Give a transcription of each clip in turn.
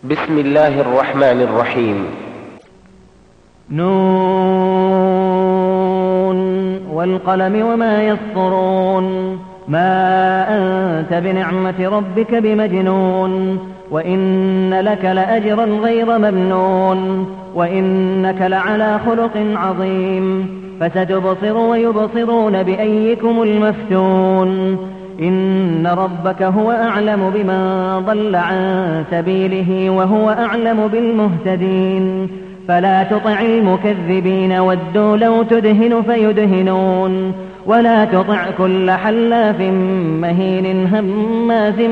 بسم الله الرحمن الرحيم. نون والقلم وما يسطرون. ما أنت بنعمة ربك بمجنون. وإن لك لأجرا غير ممنون. وإنك لعلى خلق عظيم. فستبصر ويبصرون بأيكم المفتون. إن ربك هو أعلم بمن ضل عن سبيله وهو أعلم بالمهتدين. فلا تطع المكذبين ودوا لو تدهن فيدهنون. ولا تطع كل حلاف مهين هماز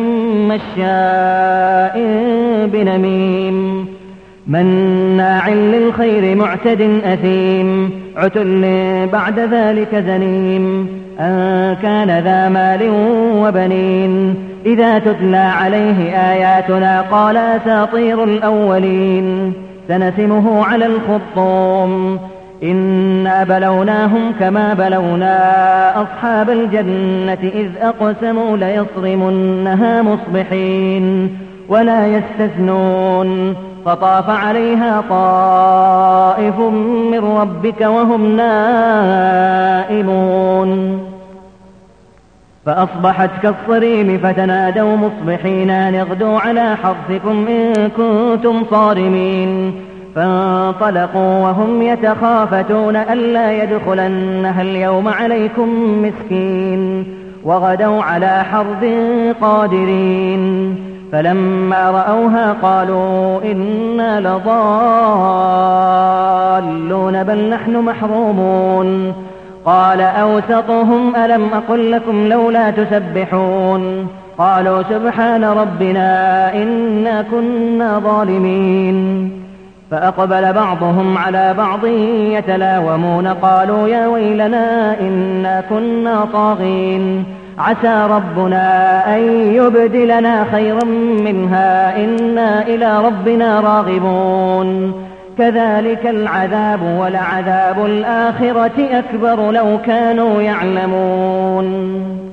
مشاء بنميم مناع للخير معتد أثيم عتل بعد ذلك زنيم أن كان ذا مال وبنين إذا تتلى عليه آياتنا قال أساطير الأولين سنسمه على الخرطوم. إنا بلوناهم كما بلونا أصحاب الجنة إذ أقسموا ليصرمنها مصبحين ولا يستثنون. فطاف عليها طائف من ربك وهم نائمون فأصبحت كالصريم فتنادوا مصبحين أن اغدوا على حرثكم إن كنتم صارمين. فانطلقوا وهم يتخافتون ألا يدخلنها اليوم عليكم مسكين وغدوا على حرد قادرين. فلما رأوها قالوا إنا لضالون بل نحن محرومون. قال أوسطهم ألم أقل لكم لولا تسبحون. قالوا سبحان ربنا إنا كنا ظالمين. فأقبل بعضهم على بعض يتلاومون قالوا يا ويلنا إنا كنا طاغين عسى ربنا أن يبدلنا خيرا منها إنا إلى ربنا راغبون. كذلك العذاب ولعذاب الآخرة أكبر لو كانوا يعلمون.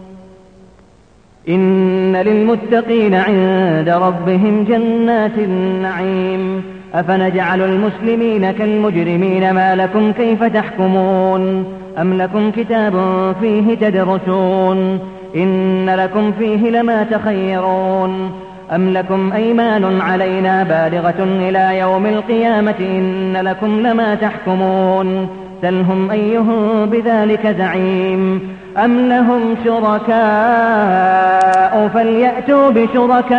إن للمتقين عند ربهم جنات النعيم. أفنجعل المسلمين كالمجرمين ما لكم كيف تحكمون. أم لكم كتاب فيه تدرسون إن لكم فيه لما تخيرون. أم لكم أيمان علينا بالغة إلى يوم القيامة إن لكم لما تحكمون. سلهم أيهم بذلك زعيم. أم لهم شركاء فليأتوا بشركائهم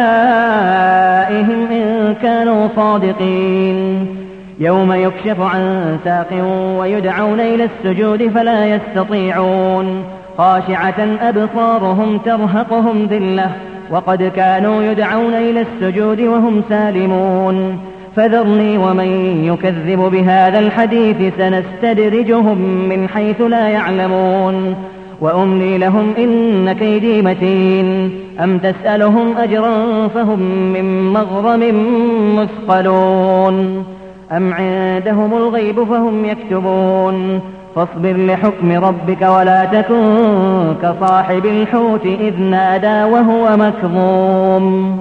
إن كانوا صادقين. يوم يكشف عن ساق ويدعون إلى السجود فلا يستطيعون. خاشعة أبصارهم ترهقهم ذلة وقد كانوا يدعون إلى السجود وهم سالمون. فذرني ومن يكذب بهذا الحديث سنستدرجهم من حيث لا يعلمون. وأملي لهم إن كيدي متين. أم تسألهم أجرا فهم من مغرم مثقلون. أم عندهم الغيب فهم يكتبون. فاصبر لحكم ربك ولا تكن كصاحب الحوت إذ نادى وهو مكظوم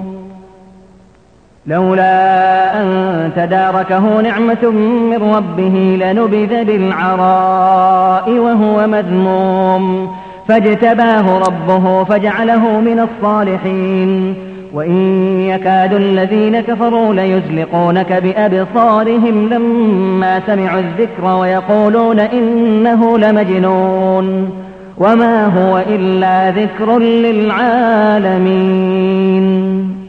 لولا أن تداركه نعمة من ربه لنبذ بالعراء وهو مذموم فاجتباه ربه فجعله من الصالحين. وإن يكاد الذين كفروا ليزلقونك بأبصارهم لما سمعوا الذكر ويقولون إنه لمجنون وما هو إلا ذكر للعالمين.